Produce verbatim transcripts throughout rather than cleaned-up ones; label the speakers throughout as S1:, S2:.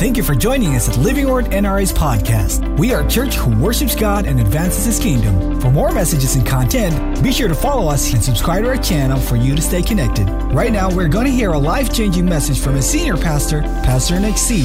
S1: Thank you for joining us at Living Word N R A's podcast. We are a church who worships God and advances His kingdom. For more messages and content, be sure to follow us and subscribe to our channel for you to stay connected. Right now, we're going to hear a life-changing message from a senior pastor, Pastor Nick C.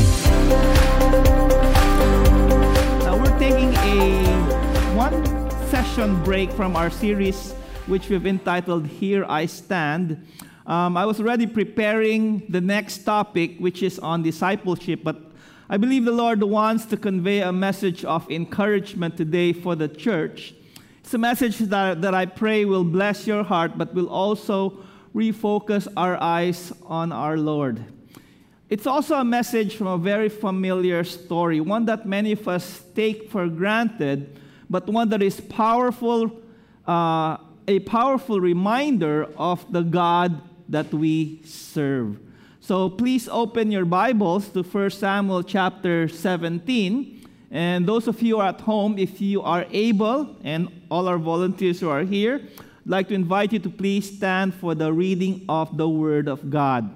S2: Now, we're taking a one-session break from our series, which we've entitled, Here I Stand. Um, I was already preparing the next topic, which is on discipleship, but I believe the Lord wants to convey a message of encouragement today for the church. It's a message that, that I pray will bless your heart, but will also refocus our eyes on our Lord. It's also a message from a very familiar story, one that many of us take for granted, but one that is powerful, uh, a powerful reminder of the God that we serve. So please open your Bibles to First Samuel chapter seventeen. And those of you who are at home, if you are able, and all our volunteers who are here, I'd like to invite you to please stand for the reading of the Word of God.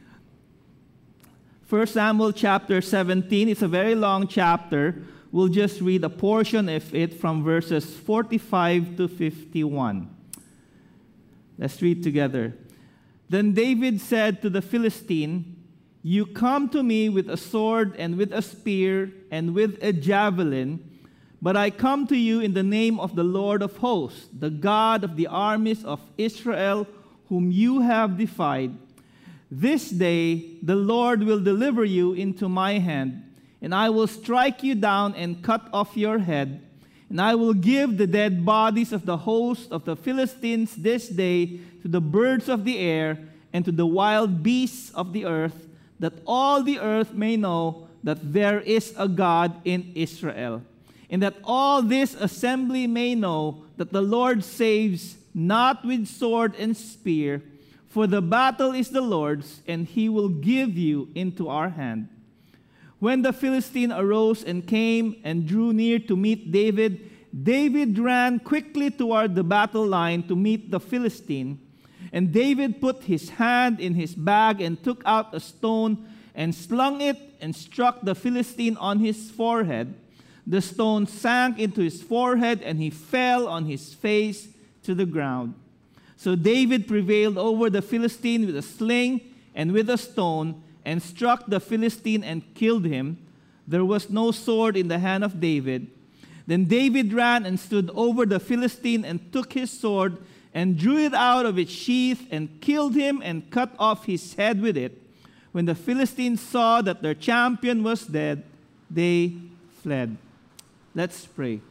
S2: First Samuel chapter seventeen, it's a very long chapter. We'll just read a portion of it from verses forty-five to fifty-one. Let's read together. Then David said to the Philistine, "You come to me with a sword and with a spear and with a javelin, but I come to you in the name of the Lord of hosts, the God of the armies of Israel, whom you have defied. This day the Lord will deliver you into my hand, and I will strike you down and cut off your head. And I will give the dead bodies of the host of the Philistines this day to the birds of the air and to the wild beasts of the earth, that all the earth may know that there is a God in Israel. And that all this assembly may know that the Lord saves not with sword and spear, for the battle is the Lord's, and He will give you into our hand." When the Philistine arose and came and drew near to meet David, David ran quickly toward the battle line to meet the Philistine. And David put his hand in his bag and took out a stone and slung it and struck the Philistine on his forehead. The stone sank into his forehead, and he fell on his face to the ground. So David prevailed over the Philistine with a sling and with a stone, and struck the Philistine and killed him. There was no sword in the hand of David. Then David ran and stood over the Philistine and took his sword and drew it out of its sheath and killed him and cut off his head with it. When the Philistines saw that their champion was dead, they fled. Let's pray.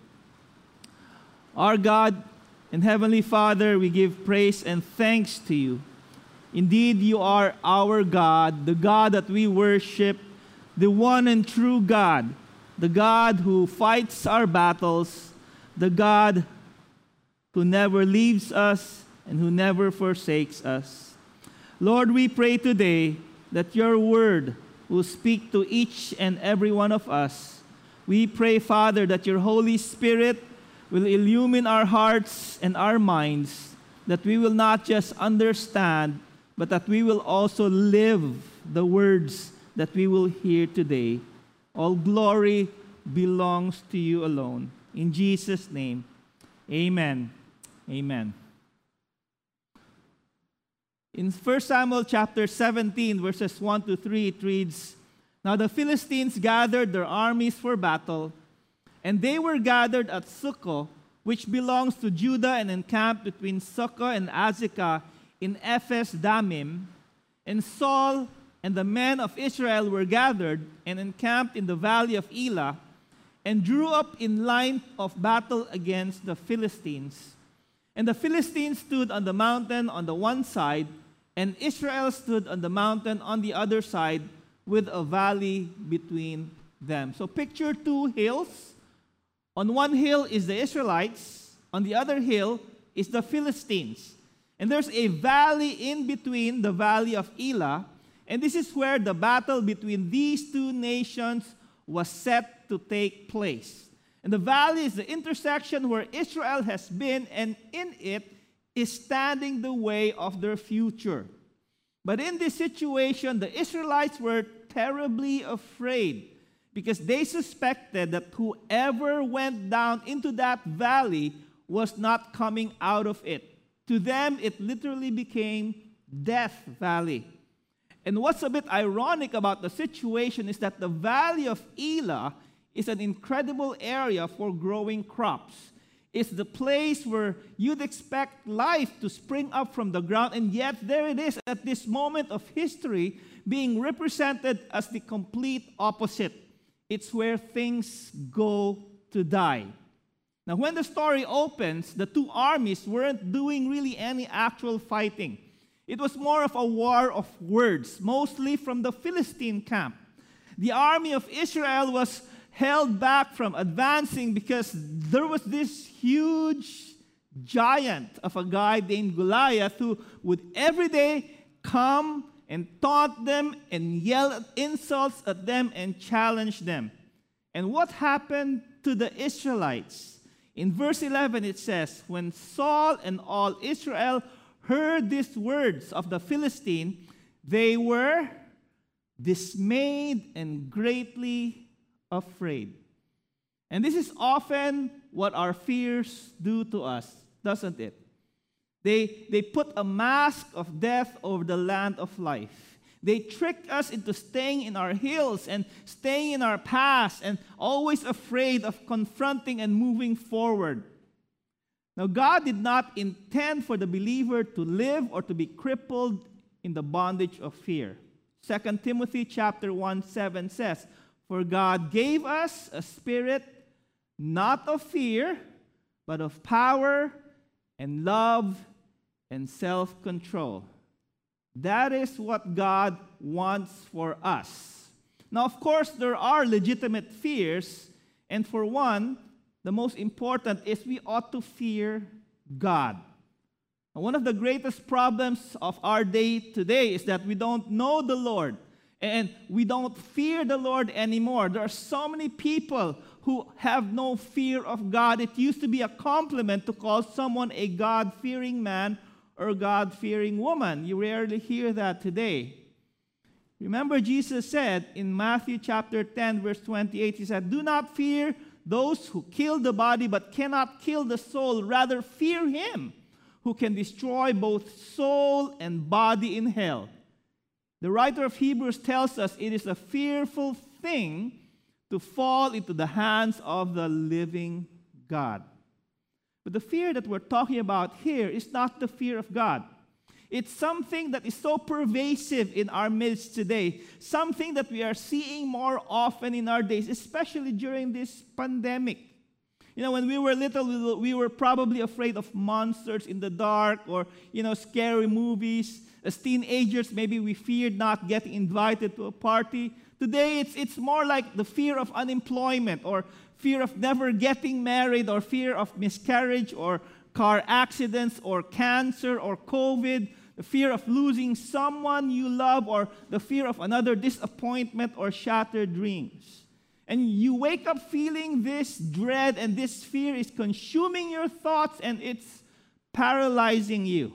S2: Our God and Heavenly Father, we give praise and thanks to you. Indeed, you are our God, the God that we worship, the one and true God, the God who fights our battles, the God who never leaves us and who never forsakes us. Lord, we pray today that your word will speak to each and every one of us. We pray, Father, that your Holy Spirit will illumine our hearts and our minds, that we will not just understand, but that we will also live the words that we will hear today. All glory belongs to you alone. In Jesus' name, amen. Amen. In First Samuel chapter seventeen, verses one to three, it reads, "Now the Philistines gathered their armies for battle, and they were gathered at Succoth, which belongs to Judah, and encamped between Succoth and Azekah, in Ephes Dammim. And Saul and the men of Israel were gathered and encamped in the valley of Elah, and drew up in line of battle against the Philistines. And the Philistines stood on the mountain on the one side, and Israel stood on the mountain on the other side, with a valley between them." So picture two hills. On one hill is the Israelites, on the other hill is the Philistines. And there's a valley in between, the valley of Elah, and this is where the battle between these two nations was set to take place. And the valley is the intersection where Israel has been, and in it is standing the way of their future. But in this situation, the Israelites were terribly afraid because they suspected that whoever went down into that valley was not coming out of it. To them, it literally became Death Valley. And what's a bit ironic about the situation is that the Valley of Elah is an incredible area for growing crops. It's the place where you'd expect life to spring up from the ground, and yet there it is at this moment of history being represented as the complete opposite. It's where things go to die. Now, when the story opens, the two armies weren't doing really any actual fighting. It was more of a war of words, mostly from the Philistine camp. The army of Israel was held back from advancing because there was this huge giant of a guy named Goliath who would every day come and taunt them and yell insults at them and challenge them. And what happened to the Israelites? In verse eleven it says, when Saul and all Israel heard these words of the Philistine, they were dismayed and greatly afraid. And this is often what our fears do to us, doesn't it? They, they put a mask of death over the land of life. They trick us into staying in our hills and staying in our past and always afraid of confronting and moving forward. Now, God did not intend for the believer to live or to be crippled in the bondage of fear. Second Timothy chapter one, seven says, for God gave us a spirit not of fear, but of power and love and self-control. That is what God wants for us. Now, of course, there are legitimate fears, and for one, the most important is we ought to fear God. Now, one of the greatest problems of our day today is that we don't know the Lord. And we don't fear the Lord anymore. There are so many people who have no fear of God. It used to be a compliment to call someone a God-fearing man or God-fearing woman. You rarely hear that today. Remember, Jesus said in Matthew chapter ten, verse twenty-eight, he said, do not fear those who kill the body but cannot kill the soul. Rather, fear him who can destroy both soul and body in hell. The writer of Hebrews tells us it is a fearful thing to fall into the hands of the living God. But the fear that we're talking about here is not the fear of God. It's something that is so pervasive in our midst today, something that we are seeing more often in our days, especially during this pandemic. You know, when we were little, we were probably afraid of monsters in the dark or, you know, scary movies. As teenagers, maybe we feared not getting invited to a party. Today, it's, it's more like the fear of unemployment or fear of never getting married or fear of miscarriage or car accidents or cancer or COVID, the fear of losing someone you love or the fear of another disappointment or shattered dreams. And you wake up feeling this dread and this fear is consuming your thoughts and it's paralyzing you.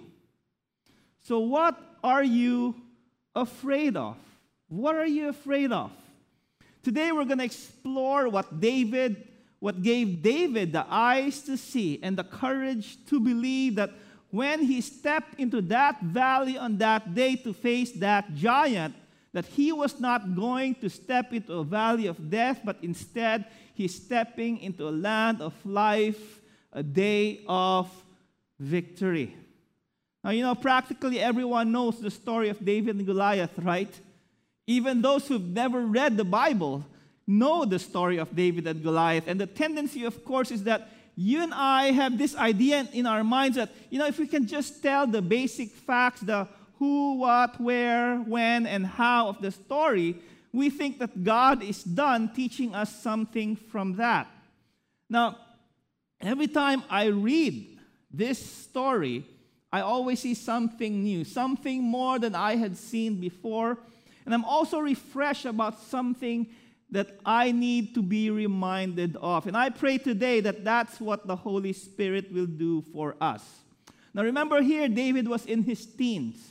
S2: So what are you afraid of? What are you afraid of? Today we're going to explore what David, what gave David the eyes to see and the courage to believe that when he stepped into that valley on that day to face that giant, that he was not going to step into a valley of death, but instead he's stepping into a land of life, a day of victory. Now, you know, practically everyone knows the story of David and Goliath, right? Even those who've never read the Bible know the story of David and Goliath. And the tendency, of course, is that you and I have this idea in our minds that, you know, if we can just tell the basic facts, the who, what, where, when, and how of the story, we think that God is done teaching us something from that. Now, every time I read this story, I always see something new, something more than I had seen before. And I'm also refreshed about something that I need to be reminded of. And I pray today that that's what the Holy Spirit will do for us. Now remember here, David was in his teens,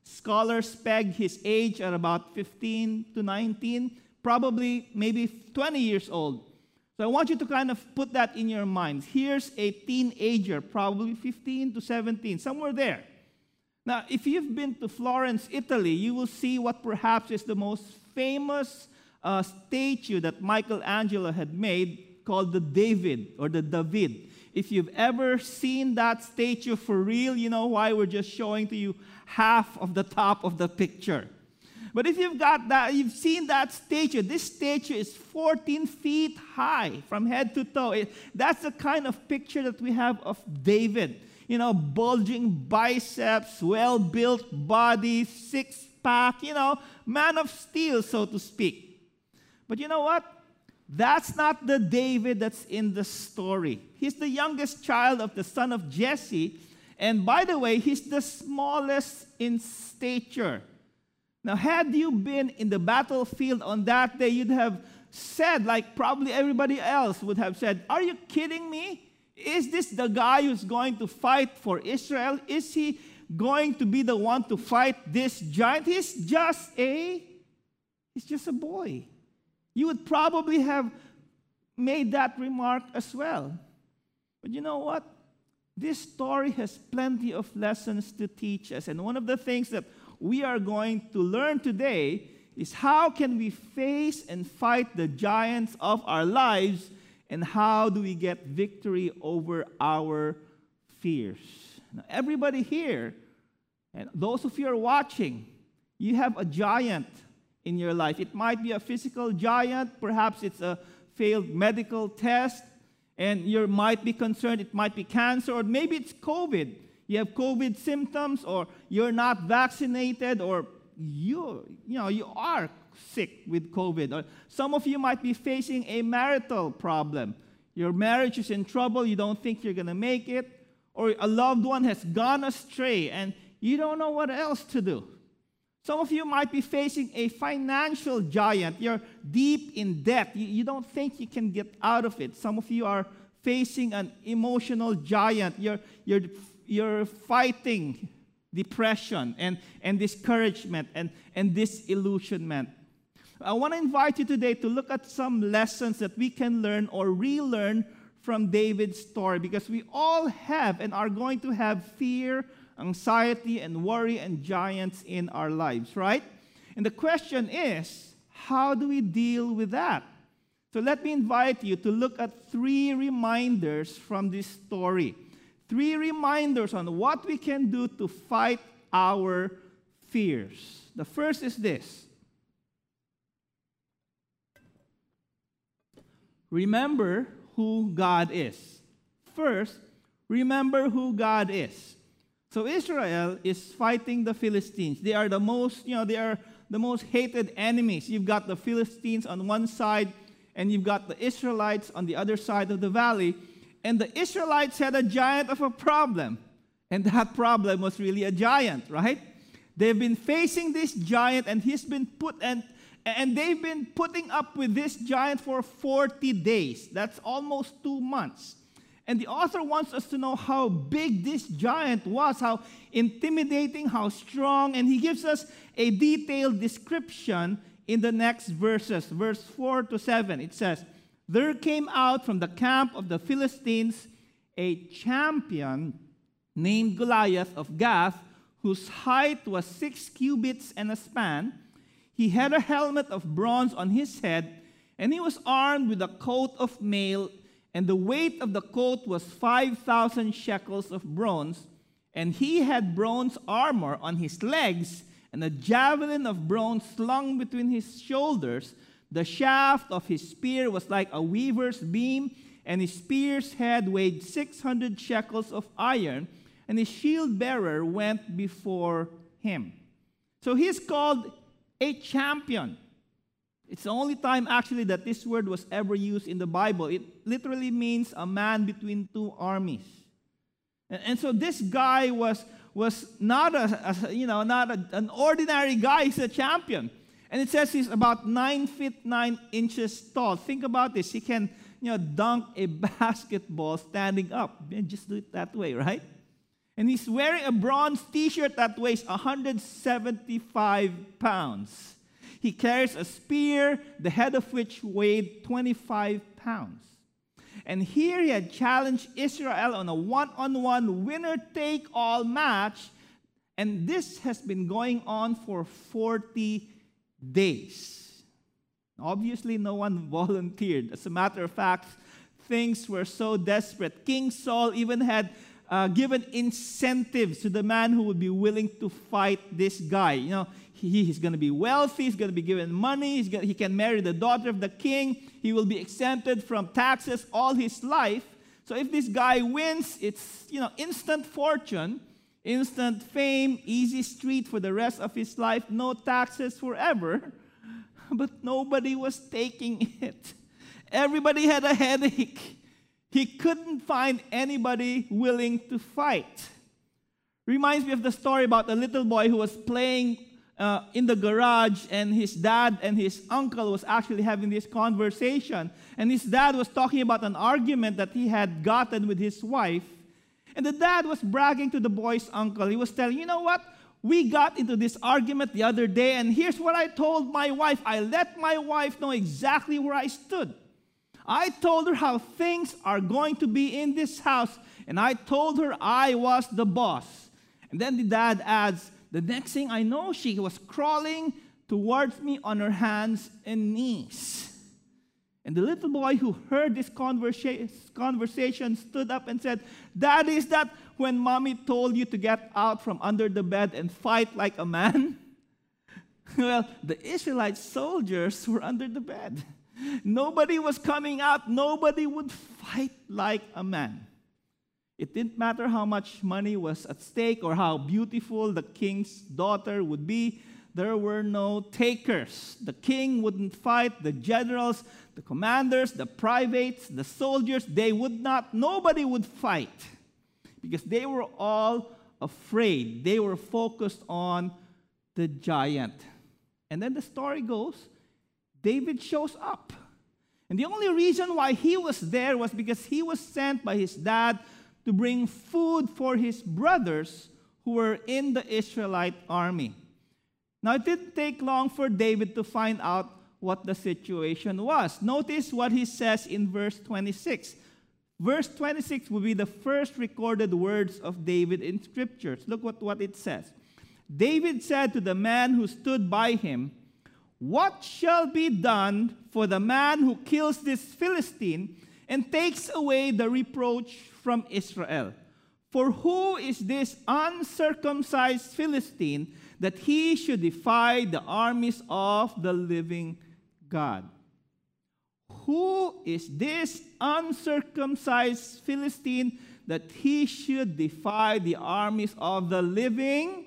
S2: Scholars peg his age at about fifteen to nineteen, probably maybe twenty years old. So I want you to kind of put that in your minds. Here's a teenager, probably fifteen to seventeen, somewhere there. Now, if you've been to Florence, Italy, you will see what perhaps is the most famous uh, statue that Michelangelo had made, called the David or the David. If you've ever seen that statue for real, you know why we're just showing to you half of the top of the picture. But if you've got that, you've seen that statue, this statue is fourteen feet high from head to toe. It, that's the kind of picture that we have of David. You know, bulging biceps, well-built body, six-pack, you know, man of steel, so to speak. But you know what? That's not the David that's in the story. He's the youngest child of the son of Jesse. And by the way, he's the smallest in stature. Now, had you been in the battlefield on that day, you'd have said, like probably everybody else would have said, "Are you kidding me? Is this the guy who's going to fight for Israel? Is he going to be the one to fight this giant? He's just a, he's just a boy." You would probably have made that remark as well. But you know what? This story has plenty of lessons to teach us. And one of the things that we are going to learn today is how can we face and fight the giants of our lives, and how do we get victory over our fears. Now, everybody here, and those of you who are watching, you have a giant in your life. It might be a physical giant, perhaps it's a failed medical test, and you might be concerned it might be cancer, or maybe it's COVID. You have COVID symptoms, or you're not vaccinated, or you, you know, you are sick with COVID. Or some of you might be facing a marital problem. Your marriage is in trouble, you don't think you're going to make it, or a loved one has gone astray, and you don't know what else to do. Some of you might be facing a financial giant. You're deep in debt. You, you don't think you can get out of it. Some of you are facing an emotional giant. You're, you're, you're fighting depression and, and discouragement and, and disillusionment. I want to invite you today to look at some lessons that we can learn or relearn from David's story, because we all have and are going to have fear, anxiety, and worry and giants in our lives, right? And the question is, how do we deal with that? So let me invite you to look at three reminders from this story. Three reminders on what we can do to fight our fears. The first is this. Remember who God is. First, remember who God is. So Israel is fighting the Philistines. They are the most, you know, they are the most hated enemies. You've got the Philistines on one side, and you've got the Israelites on the other side of the valley. And the Israelites had a giant of a problem. And that problem was really a giant, right? They've been facing this giant, and he's been put, and, and they've been putting up with this giant for forty days. That's almost two months. And the author wants us to know how big this giant was, how intimidating, how strong, and he gives us a detailed description in the next verses, verse four to seven. It says, "There came out from the camp of the Philistines a champion named Goliath of Gath, whose height was six cubits and a span. He had a helmet of bronze on his head, and he was armed with a coat of mail, and the weight of the coat was five thousand shekels of bronze. And he had bronze armor on his legs, and a javelin of bronze slung between his shoulders. The shaft of his spear was like a weaver's beam, and his spear's head weighed six hundred shekels of iron, and his shield bearer went before him." So he's called a champion. It's the only time actually that this word was ever used in the Bible. It literally means a man between two armies. And, and so this guy was, was not a, a you know not a, an ordinary guy. He's a champion. And it says he's about nine feet nine inches tall. Think about this. He can you know dunk a basketball standing up. Just do it that way, right? And he's wearing a bronze t-shirt that weighs one hundred seventy-five pounds. He carries a spear, the head of which weighed twenty-five pounds. And here he had challenged Israel on a one-on-one winner-take-all match. And this has been going on for forty days. Obviously, no one volunteered. As a matter of fact, things were so desperate. King Saul even had uh, given incentives to the man who would be willing to fight this guy. You know, he, he's going to be wealthy. He's going to be given money. He's gonna, he can marry the daughter of the king. He will be exempted from taxes all his life. So if this guy wins, it's, you know, instant fortune, instant fame, easy street for the rest of his life, no taxes forever. But nobody was taking it. Everybody had a headache. He couldn't find anybody willing to fight. Reminds me of the story about a little boy who was playing uh, in the garage, and his dad and his uncle was actually having this conversation. And his dad was talking about an argument that he had gotten with his wife. And the dad was bragging to the boy's uncle. He was telling, you know what? We got into this argument the other day, and here's what I told my wife. I let my wife know exactly where I stood. I told her how things are going to be in this house, and I told her I was the boss. And then the dad adds, the next thing I know, she was crawling towards me on her hands and knees. And the little boy who heard this conversa- conversation stood up and said, Dad, is that when Mommy told you to get out from under the bed and fight like a man? Well, the Israelite soldiers were under the bed. Nobody was coming out. Nobody would fight like a man. It didn't matter how much money was at stake or how beautiful the king's daughter would be. There were no takers. The king wouldn't fight. The generals, the commanders, the privates, the soldiers, they would not. Nobody would fight because they were all afraid. They were focused on the giant. And then the story goes, David shows up. And the only reason why he was there was because he was sent by his dad to bring food for his brothers who were in the Israelite army. Now, it didn't take long for David to find out what the situation was. Notice what he says in verse twenty-six. Verse twenty-six will be the first recorded words of David in Scriptures. Look what, what it says. David said to the man who stood by him, What shall be done for the man who kills this Philistine and takes away the reproach from Israel? For who is this uncircumcised Philistine that he should defy the armies of the living God? Who is this uncircumcised Philistine that he should defy the armies of the living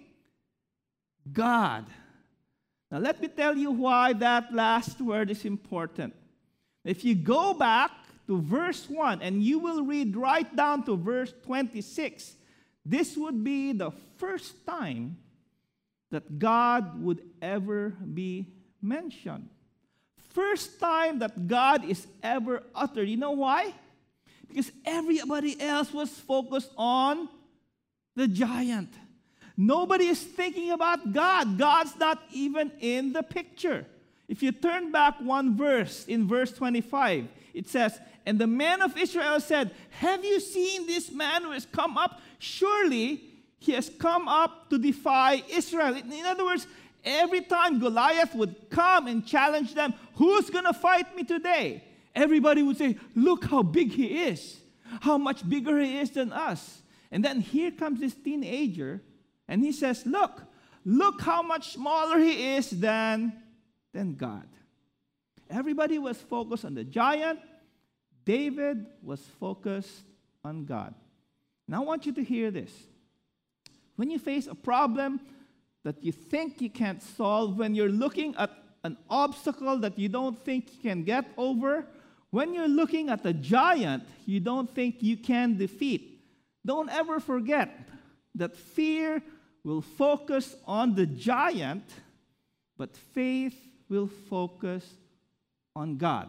S2: God? Now, let me tell you why that last word is important. If you go back to verse one and you will read right down to verse twenty-six, this would be the first time that God would ever be mentioned. First time that God is ever uttered. You know why? Because everybody else was focused on the giant. Nobody is thinking about God. God's not even in the picture. If you turn back one verse, in verse twenty-five, it says, And the men of Israel said, Have you seen this man who has come up? Surely he has come up to defy Israel. In other words, every time Goliath would come and challenge them, who's going to fight me today? Everybody would say, look how big he is. How much bigger he is than us. And then here comes this teenager, and he says, look, look how much smaller he is than, than God. Everybody was focused on the giant. David was focused on God. Now I want you to hear this. When you face a problem that you think you can't solve, when you're looking at an obstacle that you don't think you can get over, when you're looking at a giant you don't think you can defeat, don't ever forget that fear will focus on the giant, but faith will focus on God.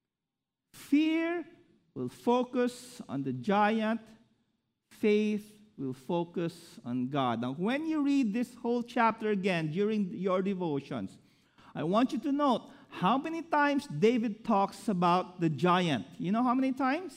S2: Fear will focus on the giant, faith will focus on God. Now, when you read this whole chapter again during your devotions, I want you to note how many times David talks about the giant. You know how many times?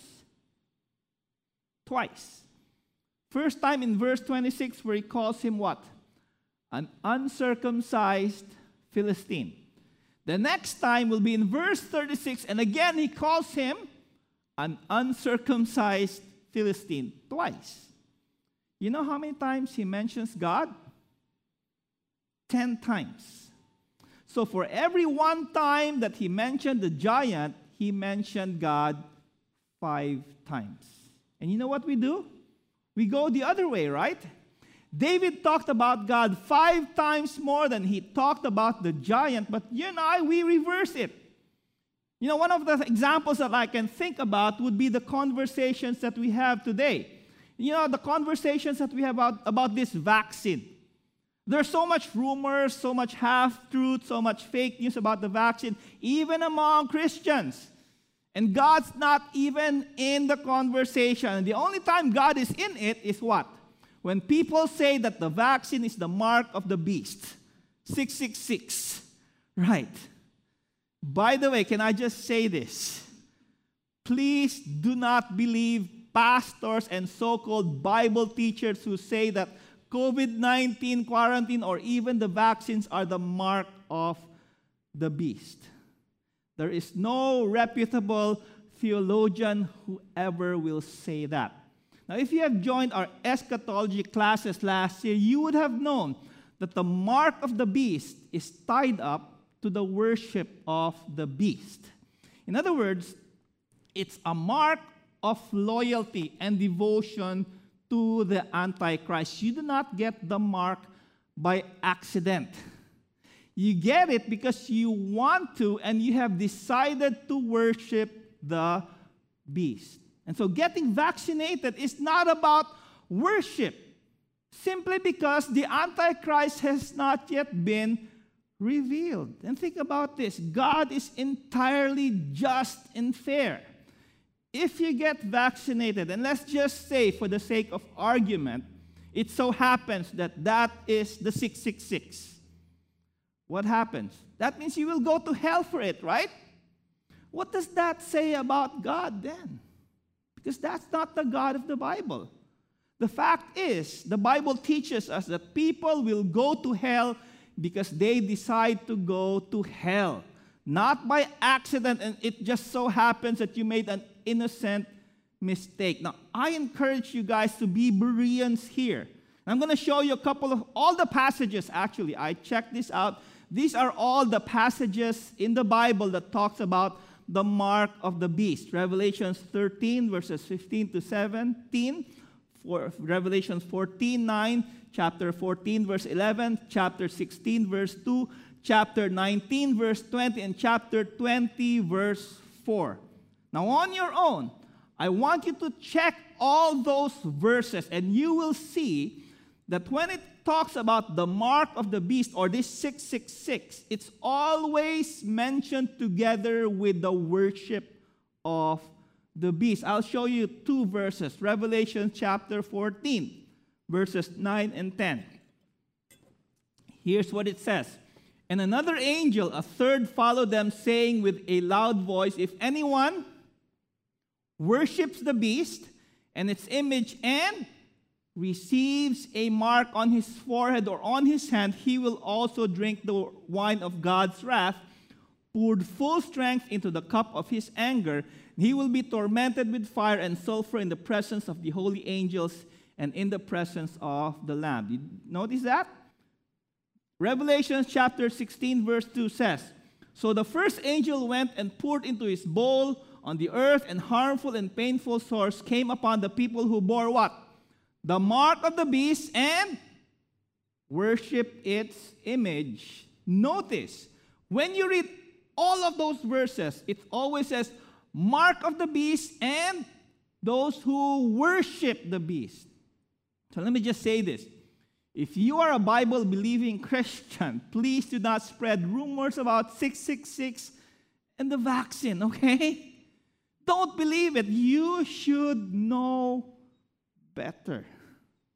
S2: Twice. First time in verse twenty-six where he calls him what? An uncircumcised Philistine. The next time will be in verse thirty-six, and again he calls him an uncircumcised Philistine. Twice. You know how many times he mentions God? Ten times. So for every one time that he mentioned the giant, he mentioned God five times. And you know what we do? We go the other way, right? David talked about God five times more than he talked about the giant, but you and I, we reverse it. You know, one of the examples that I can think about would be the conversations that we have today. You know, the conversations that we have about, about this vaccine. There's so much rumors, so much half-truth, so much fake news about the vaccine, even among Christians. And God's not even in the conversation. And the only time God is in it is what? When people say that the vaccine is the mark of the beast. six six six. Right. By the way, can I just say this? Please do not believe pastors and so-called Bible teachers who say that COVID nineteen quarantine or even the vaccines are the mark of the beast. There is no reputable theologian who ever will say that. Now, if you have joined our eschatology classes last year, you would have known that the mark of the beast is tied up to the worship of the beast. In other words, it's a mark of loyalty and devotion to the Antichrist. You do not get the mark by accident. You get it because you want to and you have decided to worship the beast. And so getting vaccinated is not about worship, simply because the Antichrist has not yet been revealed. And think about this. God is entirely just and fair. If you get vaccinated, and let's just say for the sake of argument, it so happens that that is the six six six. What happens? That means you will go to hell for it, right? What does that say about God then? Because that's not the God of the Bible. The fact is, the Bible teaches us that people will go to hell because they decide to go to hell. Not by accident, and it just so happens that you made an innocent mistake. Now, I encourage you guys to be Bereans here. I'm going to show you a couple of, all the passages, actually. I checked this out. These are all the passages in the Bible that talks about the mark of the beast. Revelations thirteen, verses fifteen to seventeen. For Revelations fourteen, nine. Chapter fourteen, verse eleven. Chapter sixteen, verse two. Chapter nineteen, verse twenty. And chapter twenty, verse four. Now, on your own, I want you to check all those verses, and you will see that when it talks about the mark of the beast, or this six six six, it's always mentioned together with the worship of the beast. I'll show you two verses. Revelation chapter fourteen, verses nine and ten. Here's what it says. And another angel, a third, followed them, saying with a loud voice, if anyone worships the beast and its image and receives a mark on his forehead or on his hand, he will also drink the wine of God's wrath, poured full strength into the cup of his anger. He will be tormented with fire and sulfur in the presence of the holy angels and in the presence of the Lamb. Did you notice that? Revelation chapter sixteen, verse two says, so the first angel went and poured into his bowl on the earth, and harmful and painful sores came upon the people who bore what? The mark of the beast and worship its image. Notice, when you read all of those verses, it always says, mark of the beast and those who worship the beast. So let me just say this. If you are a Bible-believing Christian, please do not spread rumors about six six six and the vaccine, okay? Don't believe it. You should know better.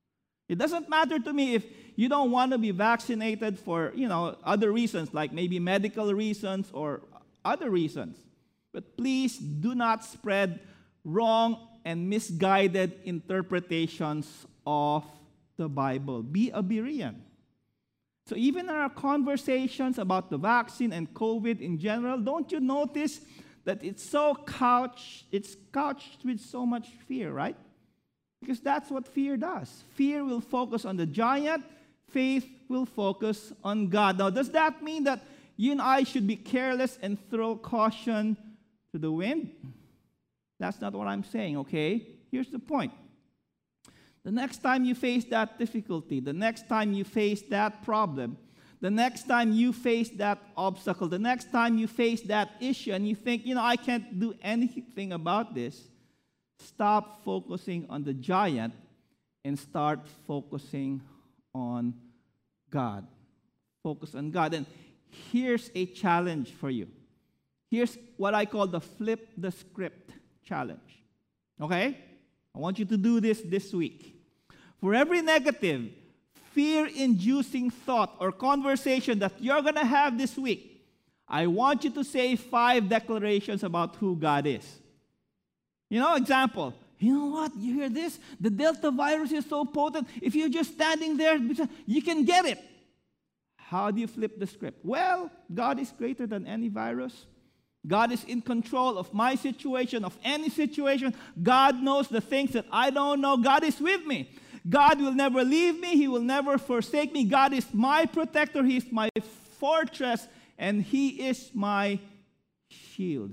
S2: It doesn't matter to me if you don't want to be vaccinated for, you know, other reasons, like maybe medical reasons or other reasons. But please do not spread wrong and misguided interpretations of the Bible. Be a Berean. So even in our conversations about the vaccine and COVID in general, don't you notice that it's so couched, it's couched with so much fear, right? Because that's what fear does. Fear will focus on the giant. Faith will focus on God. Now, does that mean that you and I should be careless and throw caution to the wind? That's not what I'm saying, okay? Here's the point. The next time you face that difficulty, the next time you face that problem, the next time you face that obstacle, the next time you face that issue and you think, you know, I can't do anything about this, stop focusing on the giant and start focusing on God. Focus on God. And here's a challenge for you. Here's what I call the flip the script challenge. Okay? I want you to do this this week. For every negative, fear-inducing thought or conversation that you're going to have this week, I want you to say five declarations about who God is. You know, example, you know what? You hear this? The Delta virus is so potent. If you're just standing there, you can get it. How do you flip the script? Well, God is greater than any virus. God is in control of my situation, of any situation. God knows the things that I don't know. God is with me. God will never leave me. He will never forsake me. God is my protector. He is my fortress, and He is my shield.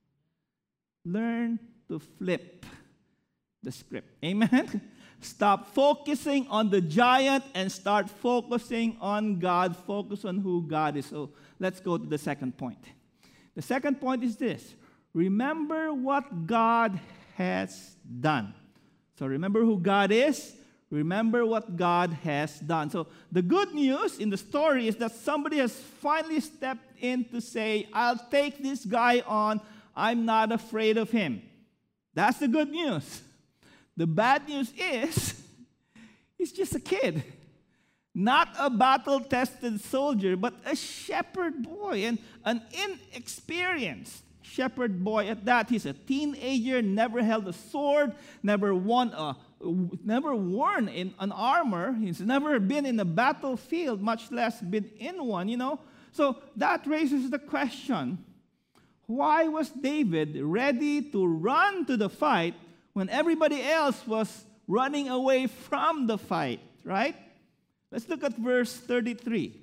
S2: Learn to flip the script. Amen? Stop focusing on the giant and start focusing on God. Focus on who God is. So let's go to the second point. The second point is this. Remember what God has done. So remember who God is. Remember what God has done. So the good news in the story is that somebody has finally stepped in to say, I'll take this guy on. I'm not afraid of him. That's the good news. The bad news is, he's just a kid. Not a battle-tested soldier, but a shepherd boy, and an inexperienced shepherd boy at that. He's a teenager, never held a sword, never won a, never worn in an armor. He's never been in a battlefield, much less been in one, you know. So that raises the question, why was David ready to run to the fight when everybody else was running away from the fight, right? Let's look at verse thirty-three.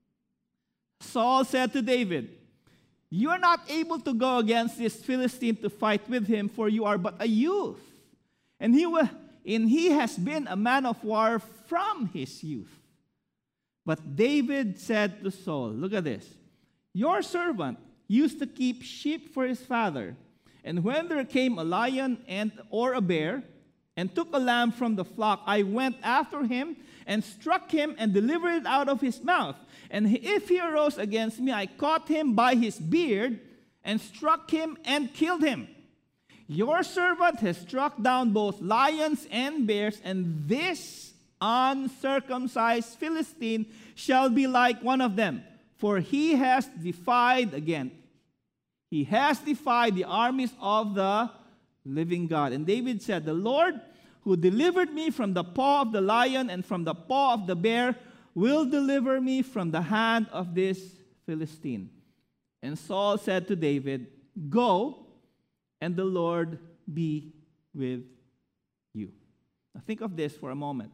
S2: Saul said to David, you are not able to go against this Philistine to fight with him, for you are but a youth. And he, will, and he has been a man of war from his youth. But David said to Saul, look at this, your servant used to keep sheep for his father. And when there came a lion and or a bear, and took a lamb from the flock, I went after him and struck him and delivered it out of his mouth. And if he arose against me, I caught him by his beard and struck him and killed him. Your servant has struck down both lions and bears, and this uncircumcised Philistine shall be like one of them, for he has defied, again, he has defied the armies of the living God. And David said, the Lord who delivered me from the paw of the lion and from the paw of the bear will deliver me from the hand of this Philistine. And Saul said to David, go, and the Lord be with you. Now think of this for a moment.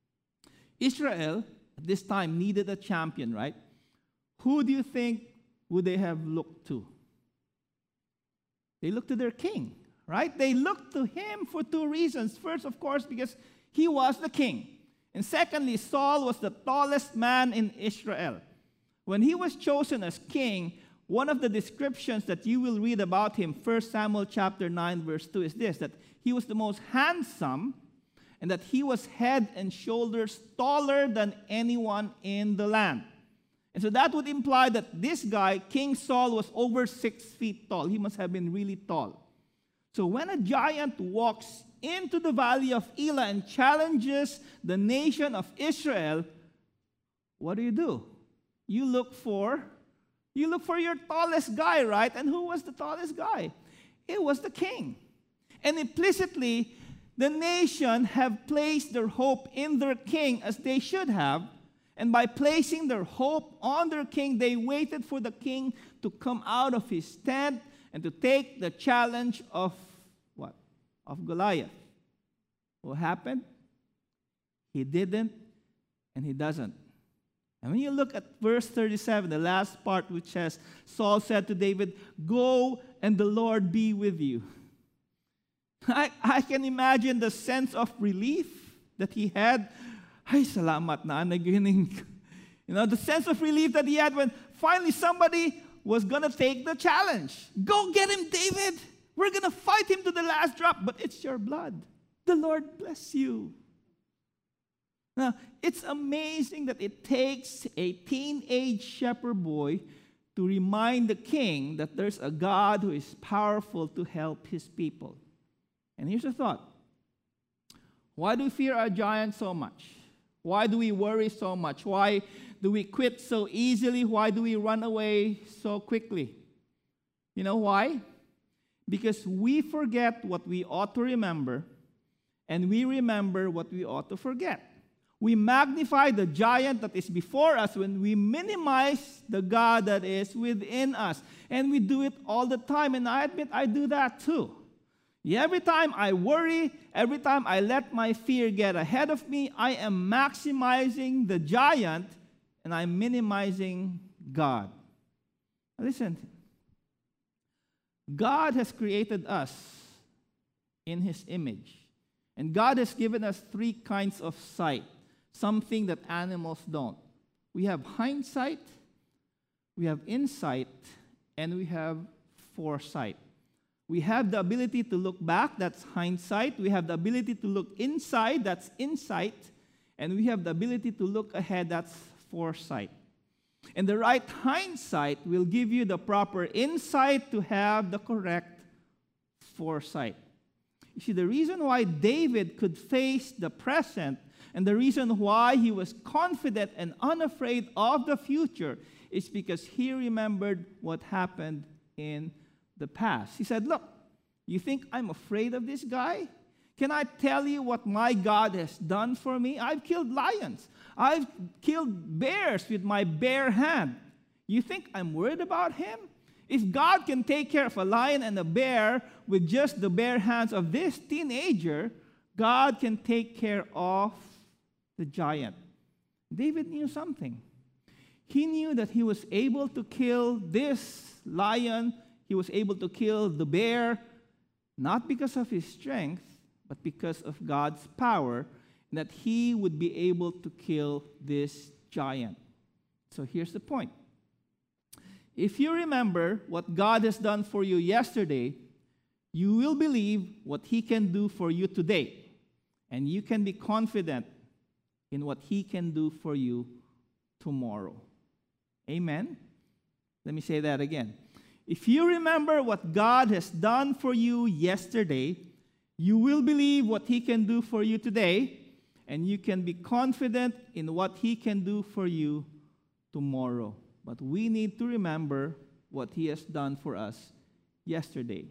S2: Israel at this time needed a champion, right? Who do you think would they have looked to? They looked to their king, right? They looked to him for two reasons. First, of course, because he was the king. And secondly, Saul was the tallest man in Israel. When he was chosen as king, one of the descriptions that you will read about him, First Samuel chapter nine, verse two, is this, that he was the most handsome and that he was head and shoulders taller than anyone in the land. And so that would imply that this guy, King Saul, was over six feet tall. He must have been really tall. So when a giant walks into the valley of Elah and challenges the nation of Israel, what do you do? You look for, you look for your tallest guy, right? And who was the tallest guy? It was the king. And implicitly, the nation have placed their hope in their king as they should have. And by placing their hope on their king, they waited for the king to come out of his tent and to take the challenge of what? Of Goliath. What happened? He didn't, and he doesn't. And when you look at verse thirty-seven, the last part, which says, Saul said to David, "Go, and the Lord be with you." I, I can imagine the sense of relief that he had. Ay, salamat na, nagining. You know, the sense of relief that he had when finally somebody was going to take the challenge. Go get him, David. We're going to fight him to the last drop, but it's your blood. The Lord bless you. Now, it's amazing that it takes a teenage shepherd boy to remind the king that there's a God who is powerful to help his people. And here's the thought. Why do we fear our giants so much? Why do we worry so much? Why do we quit so easily? Why do we run away so quickly? You know why? Because we forget what we ought to remember, and we remember what we ought to forget. We magnify the giant that is before us when we minimize the God that is within us. And we do it all the time, and I admit I do that too. Every time I worry, every time I let my fear get ahead of me, I am maximizing the giant and I'm minimizing God. Now listen, God has created us in His image. And God has given us three kinds of sight, something that animals don't. We have hindsight, we have insight, and we have foresight. We have the ability to look back, that's hindsight. We have the ability to look inside, that's insight. And we have the ability to look ahead, that's foresight. And the right hindsight will give you the proper insight to have the correct foresight. You see, the reason why David could face the present and the reason why he was confident and unafraid of the future is because he remembered what happened in the past. He said, look, you think I'm afraid of this guy? Can I tell you what my God has done for me? I've killed lions. I've killed bears with my bare hand. You think I'm worried about him? If God can take care of a lion and a bear with just the bare hands of this teenager, God can take care of the giant. David knew something. He knew that he was able to kill this lion. He was able to kill the bear, not because of his strength, but because of God's power, and that he would be able to kill this giant. So here's the point. If you remember what God has done for you yesterday, you will believe what He can do for you today. And you can be confident in what He can do for you tomorrow. Amen? Let me say that again. If you remember what God has done for you yesterday, you will believe what He can do for you today, and you can be confident in what He can do for you tomorrow. But we need to remember what He has done for us yesterday.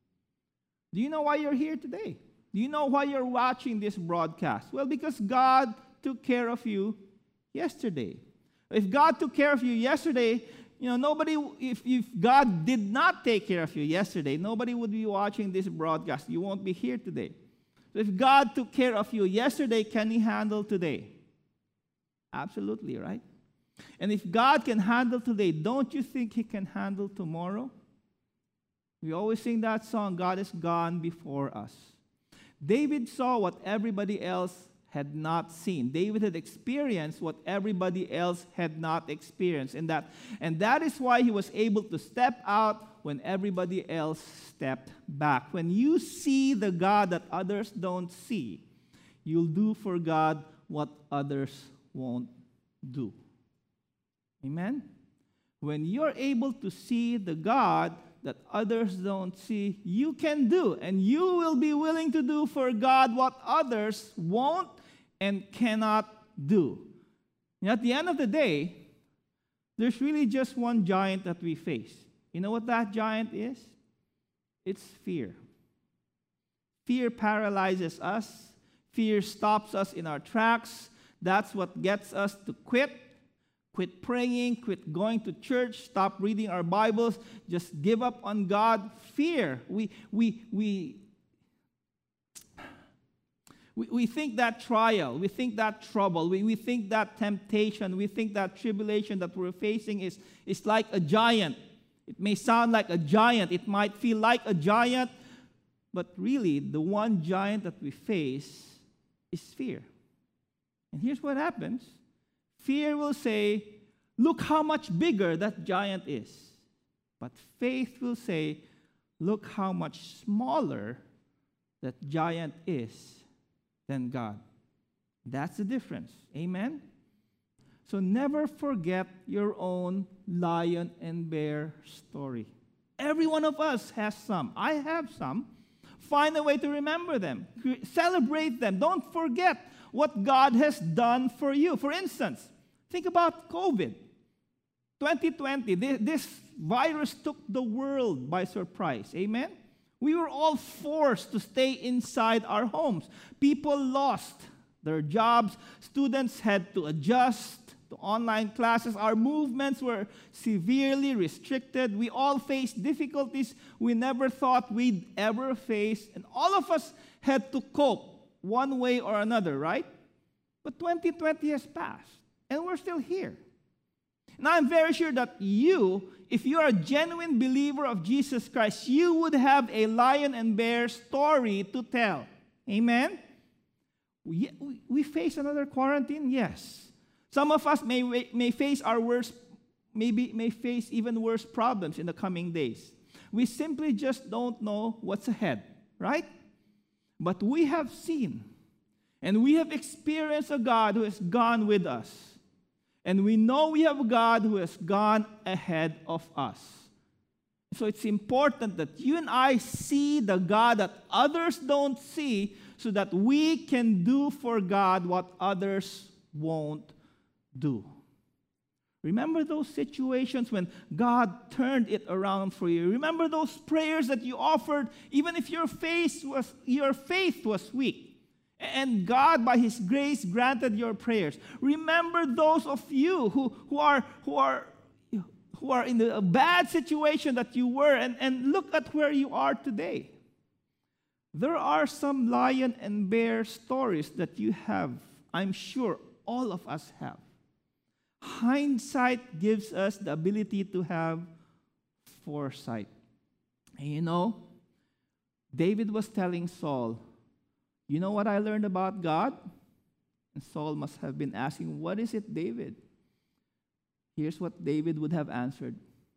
S2: Do you know why you're here today? Do you know why you're watching this broadcast? Well, because God took care of you yesterday. If God took care of you yesterday, you know, nobody, if, if God did not take care of you yesterday, nobody would be watching this broadcast. You won't be here today. So if God took care of you yesterday, can He handle today? Absolutely, right? And if God can handle today, don't you think He can handle tomorrow? We always sing that song, God is gone before us. David saw what everybody else had not seen. David had experienced what everybody else had not experienced. And that, and that is why he was able to step out when everybody else stepped back. When you see the God that others don't see, you'll do for God what others won't do. Amen? When you're able to see the God that others don't see, you can do. And you will be willing to do for God what others won't and cannot do. And at the end of the day, there's really just one giant that we face. You know what that giant is? It's fear. Fear paralyzes us. Fear stops us in our tracks. That's what gets us to quit. Quit praying, quit going to church, stop reading our Bibles, just give up on God. Fear. We, we, we, we, we think that trial, we think that trouble, we, we think that temptation, we think that tribulation that we're facing is, is like a giant. It may sound like a giant, it might feel like a giant, but really the one giant that we face is fear. And here's what happens. Fear will say, look how much bigger that giant is. But faith will say, look how much smaller that giant is than God. That's the difference. Amen? So never forget your own lion and bear story. Every one of us has some. I have some. Find a way to remember them. Celebrate them. Don't forget what God has done for you. For instance, think about COVID. twenty twenty, this virus took the world by surprise. Amen? We were all forced to stay inside our homes. People lost their jobs. Students had to adjust to online classes. Our movements were severely restricted. We all faced difficulties we never thought we'd ever face. And all of us had to cope one way or another, right? But twenty twenty has passed, and we're still here. Now, I'm very sure that you, if you are a genuine believer of Jesus Christ, you would have a lion and bear story to tell. Amen? We, we face another quarantine? Yes. Some of us may, may face our worst, maybe may face even worse problems in the coming days. We simply just don't know what's ahead, right? But we have seen and we have experienced a God who has gone with us. And we know we have a God who has gone ahead of us. So it's important that you and I see the God that others don't see so that we can do for God what others won't do. Remember those situations when God turned it around for you. Remember those prayers that you offered even if your faith was, your faith was weak. And God, by His grace, granted your prayers. Remember those of you who, who, are, who, are, who are in the bad situation that you were, and, and look at where you are today. There are some lion and bear stories that you have. I'm sure all of us have. Hindsight gives us the ability to have foresight. And you know, David was telling Saul, you know what I learned about God? And Saul must have been asking, what is it, David? Here's what David would have answered.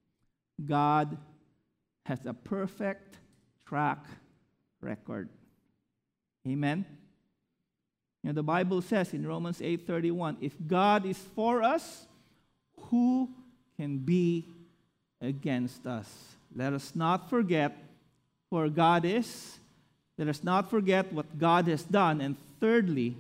S2: God has a perfect track record. Amen? You know, the Bible says in Romans eight thirty-one, if God is for us, who can be against us? Let us not forget who God is. Let us not forget what God has done. And thirdly,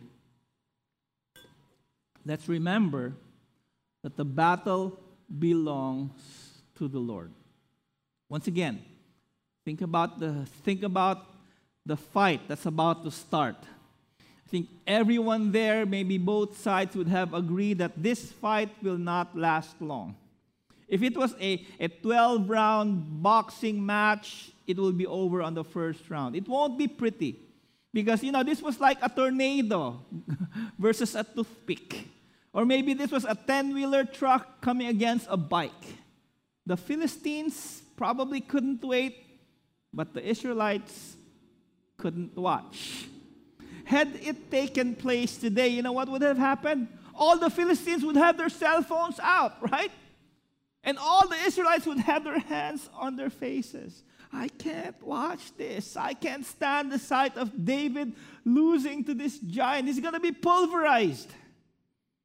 S2: let's remember that the battle belongs to the Lord. Once again, think about the, think about the fight that's about to start. I think everyone there, maybe both sides, would have agreed that this fight will not last long. If it was a, a twelve-round boxing match, it will be over on the first round. It won't be pretty because, you know, this was like a tornado versus a toothpick. Or maybe this was a ten-wheeler truck coming against a bike. The Philistines probably couldn't wait, but the Israelites couldn't watch. Had it taken place today, you know what would have happened? All the Philistines would have their cell phones out, right? And all the Israelites would have their hands on their faces. I can't watch this. I can't stand the sight of David losing to this giant. He's going to be pulverized.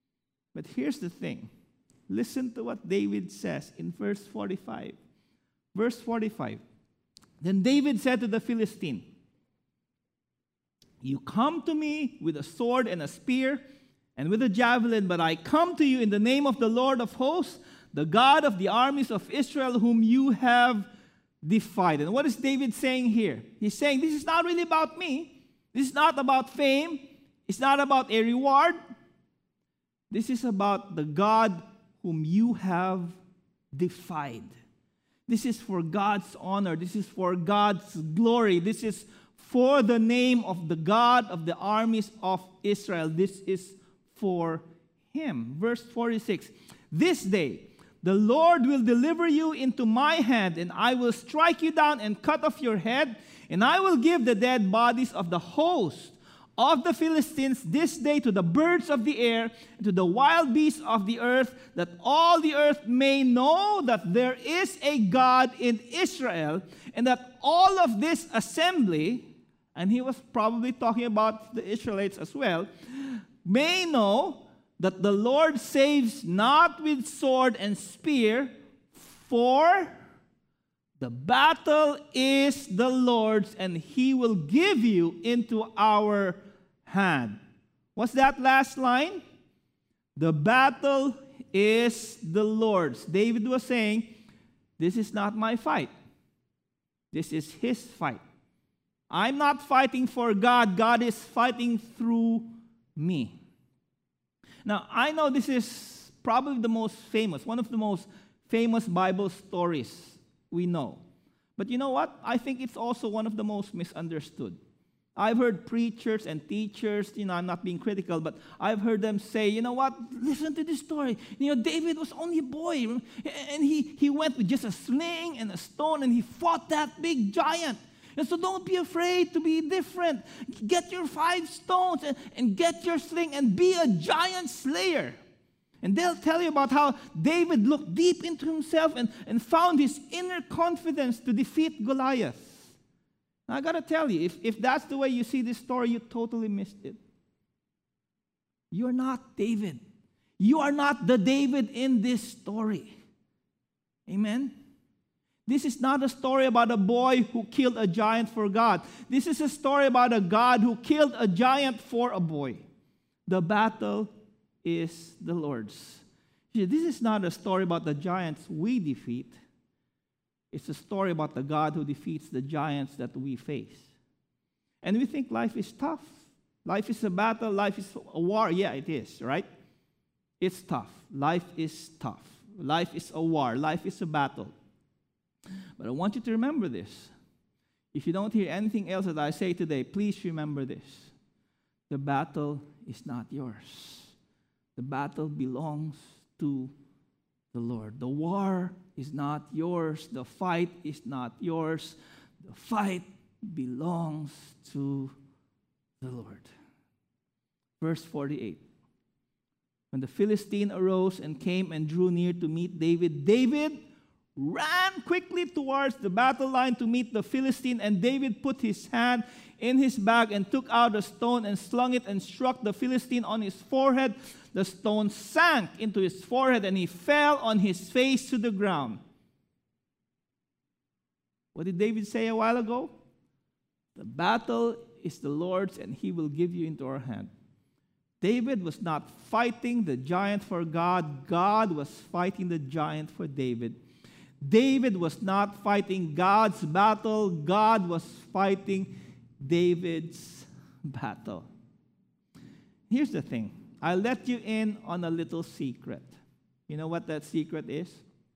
S2: But here's the thing. Listen to what David says in verse forty-five. Verse forty-five. Then David said to the Philistine, "You come to me with a sword and a spear and with a javelin, but I come to you in the name of the Lord of hosts, the God of the armies of Israel, whom you have defied." And what is David saying here? He's saying, this is not really about me. This is not about fame. It's not about a reward. This is about the God whom you have defied. This is for God's honor. This is for God's glory. This is for the name of the God of the armies of Israel. This is for Him. Verse forty-six. This day the Lord will deliver you into my hand, and I will strike you down and cut off your head, and I will give the dead bodies of the host of the Philistines this day to the birds of the air, and to the wild beasts of the earth, that all the earth may know that there is a God in Israel, and that all of this assembly, and he was probably talking about the Israelites as well, may know that the Lord saves not with sword and spear, for the battle is the Lord's, and He will give you into our hand. What's that last line? The battle is the Lord's. David was saying, this is not my fight. This is His fight. I'm not fighting for God. God is fighting through me. Now, I know this is probably the most famous, one of the most famous Bible stories we know. But you know what? I think it's also one of the most misunderstood. I've heard preachers and teachers, you know, I'm not being critical, but I've heard them say, you know what, listen to this story. You know, David was only a boy, and he, he went with just a sling and a stone, and he fought that big giant. And so don't be afraid to be different. Get your five stones and, and get your sling and be a giant slayer. And they'll tell you about how David looked deep into himself and, and found his inner confidence to defeat Goliath. Now, I got to tell you, if, if that's the way you see this story, you totally missed it. You're not David. You are not the David in this story. Amen? This is not a story about a boy who killed a giant for God. This is a story about a God who killed a giant for a boy. The battle is the Lord's. See, this is not a story about the giants we defeat. It's a story about the God who defeats the giants that we face. And we think life is tough. Life is a battle. Life is a war. Yeah, it is, right? It's tough. Life is tough. Life is a war. Life is a battle. But I want you to remember this. If you don't hear anything else that I say today, please remember this. The battle is not yours. The battle belongs to the Lord. The war is not yours. The fight is not yours. The fight belongs to the Lord. Verse forty-eight. When the Philistine arose and came and drew near to meet David, David ran quickly towards the battle line to meet the Philistine, and David put his hand in his bag and took out a stone and slung it and struck the Philistine on his forehead. The stone sank into his forehead, and he fell on his face to the ground. What did David say a while ago? The battle is the Lord's, and He will give you into our hand. David was not fighting the giant for God. God was fighting the giant for David. David was not fighting God's battle. God was fighting David's battle. Here's the thing. I'll let you in on a little secret. You know what that secret is?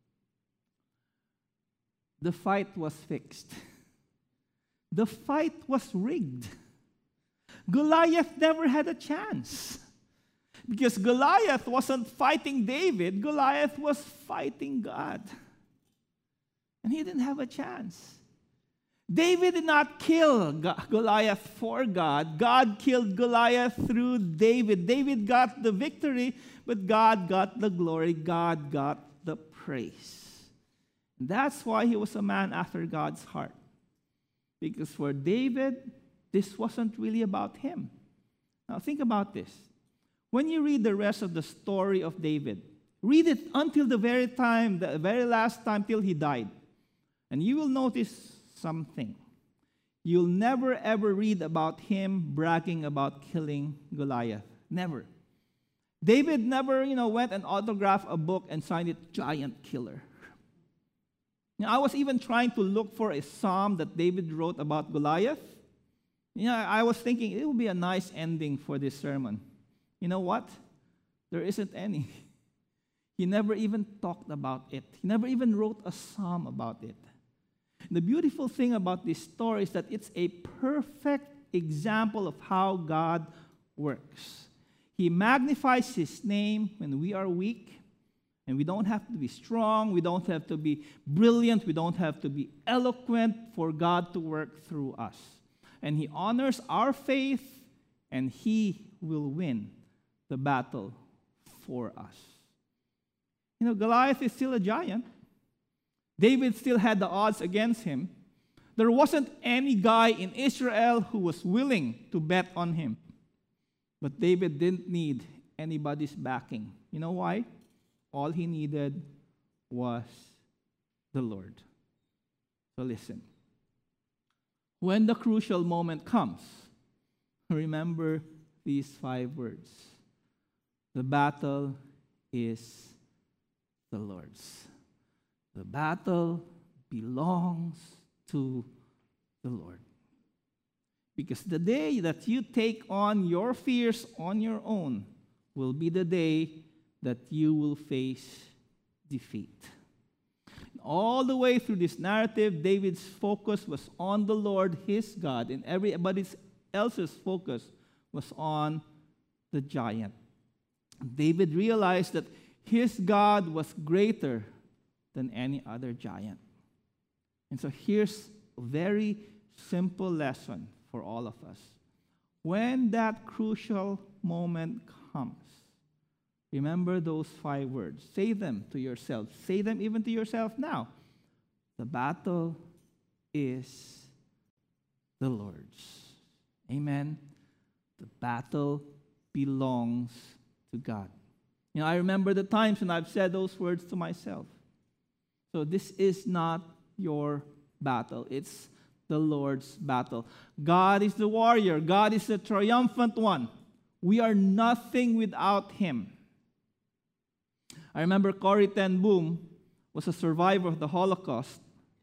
S2: The fight was fixed. The fight was rigged. Goliath never had a chance. Because Goliath wasn't fighting David. Goliath was fighting God. And he didn't have a chance. David did not kill Goliath for God. God killed Goliath through David. David got the victory, but God got the glory. God got the praise. That's why he was a man after God's heart. Because for David, this wasn't really about him. Now think about this. When you read the rest of the story of David, read it until the very time, the very last time till he died. And you will notice something. You'll never ever read about him bragging about killing Goliath. Never. David never, you know, went and autographed a book and signed it Giant Killer. Now, I was even trying to look for a psalm that David wrote about Goliath. You know, I was thinking it would be a nice ending for this sermon. You know what? There isn't any. He never even talked about it. He never even wrote a psalm about it. The beautiful thing about this story is that it's a perfect example of how God works. He magnifies His name when we are weak, and we don't have to be strong, we don't have to be brilliant, we don't have to be eloquent for God to work through us. And He honors our faith, and He will win the battle for us. You know, Goliath is still a giant. David still had the odds against him. There wasn't any guy in Israel who was willing to bet on him. But David didn't need anybody's backing. You know why? All he needed was the Lord. So listen. When the crucial moment comes, remember these five words. The battle is the Lord's. The battle belongs to the Lord. Because the day that you take on your fears on your own will be the day that you will face defeat. All the way through this narrative, David's focus was on the Lord, his God, and everybody else's focus was on the giant. David realized that his God was greater than any other giant. And so here's a very simple lesson for all of us. When that crucial moment comes, remember those five words. Say them to yourself. Say them even to yourself now. The battle is the Lord's. Amen. The battle belongs to God. You know, I remember the times when I've said those words to myself. So this is not your battle. It's the Lord's battle. God is the warrior. God is the triumphant one. We are nothing without Him. I remember Corrie ten Boom was a survivor of the Holocaust.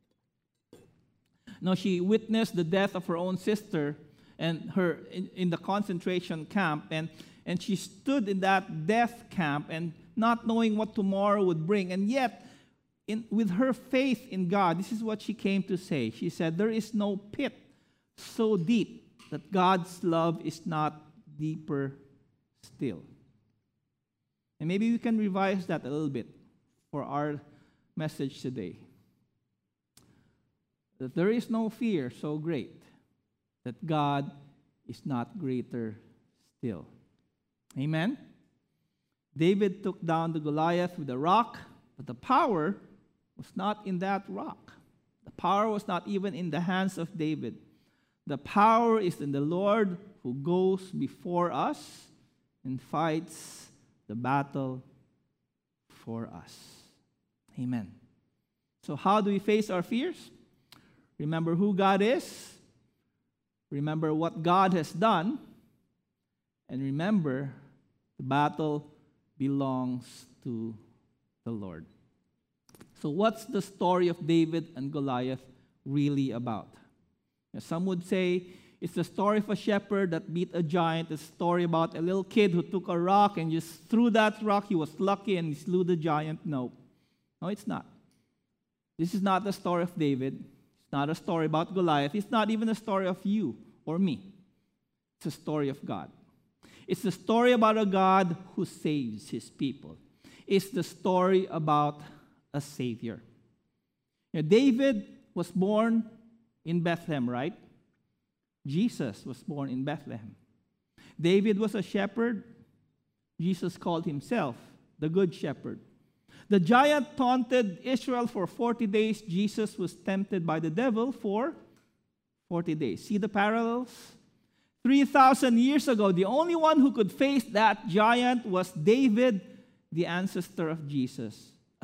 S2: Now, she witnessed the death of her own sister and her in, in the concentration camp, and, and she stood in that death camp and not knowing what tomorrow would bring, and yet In, with her faith in God, this is what she came to say. She said, there is no pit so deep that God's love is not deeper still. And maybe we can revise that a little bit for our message today. That there is no fear so great that God is not greater still. Amen? David took down the Goliath with a rock, but the power was not in that rock. The power was not even in the hands of David. The power is in the Lord who goes before us and fights the battle for us. Amen. So how do we face our fears? Remember who God is. Remember what God has done. And remember the battle belongs to the Lord. So what's the story of David and Goliath really about? Now, some would say it's the story of a shepherd that beat a giant. It's a story about a little kid who took a rock and just threw that rock. He was lucky and he slew the giant. No. No, it's not. This is not the story of David. It's not a story about Goliath. It's not even a story of you or me. It's a story of God. It's the story about a God who saves His people. It's the story about a Savior. Now, David was born in Bethlehem, right? Jesus was born in Bethlehem. David was a shepherd. Jesus called Himself the Good Shepherd. The giant taunted Israel for forty days. Jesus was tempted by the devil for forty days. See the parallels? three thousand years ago, the only one who could face that giant was David, the ancestor of Jesus. A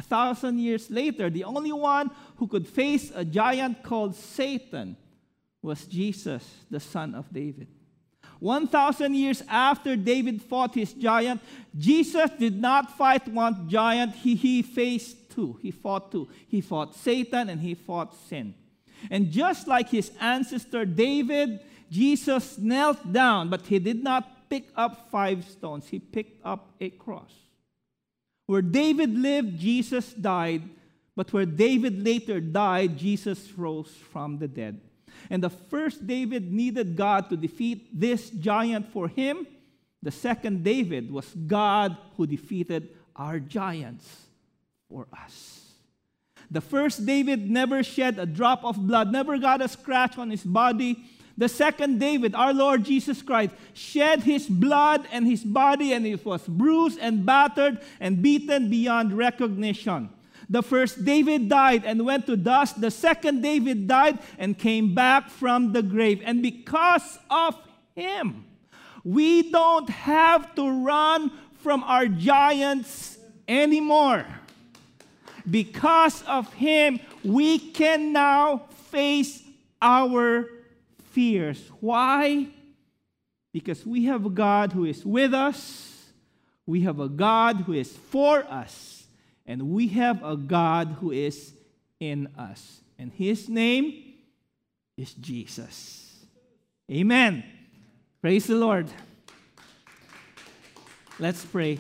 S2: A thousand years later, the only one who could face a giant called Satan was Jesus, the son of David. One thousand years after David fought his giant, Jesus did not fight one giant. He, he faced two. He fought two. He fought Satan and he fought sin. And just like his ancestor David, Jesus knelt down, but he did not pick up five stones. He picked up a cross. Where David lived, Jesus died. But where David later died, Jesus rose from the dead. And the first David needed God to defeat this giant for him. The second David was God who defeated our giants for us. The first David never shed a drop of blood, never got a scratch on his body. The second David, our Lord Jesus Christ, shed his blood and his body, and it was bruised and battered and beaten beyond recognition. The first David died and went to dust. The second David died and came back from the grave. And because of him, we don't have to run from our giants anymore. Because of him, we can now face our fears. Why? Because we have a God who is with us. We have a God who is for us. And we have a God who is in us. And his name is Jesus. Amen. Praise the Lord. Let's pray.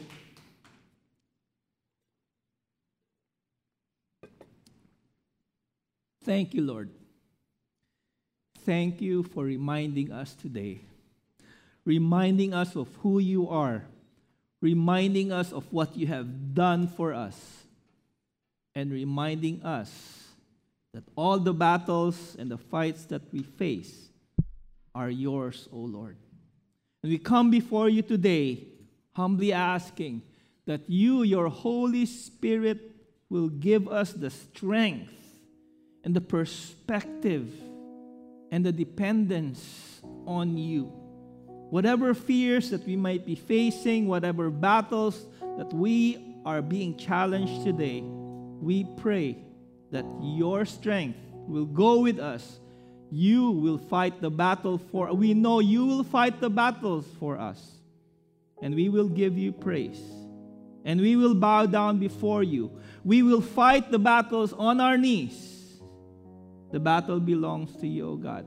S2: Thank you, Lord. Thank you for reminding us today. Reminding us of who you are. Reminding us of what you have done for us, and reminding us that all the battles and the fights that we face are yours, O Lord. And we come before you today, humbly asking that you, your Holy Spirit, will give us the strength and the perspective and the dependence on you. Whatever fears that we might be facing, whatever battles that we are being challenged today, we pray that your strength will go with us. You will fight the battle for, we know you will fight the battles for us. And we will give you praise. And we will bow down before you. We will fight the battles on our knees. The battle belongs to you, O God.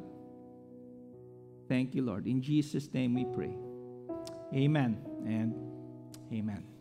S2: Thank you, Lord. In Jesus' name we pray. Amen and amen.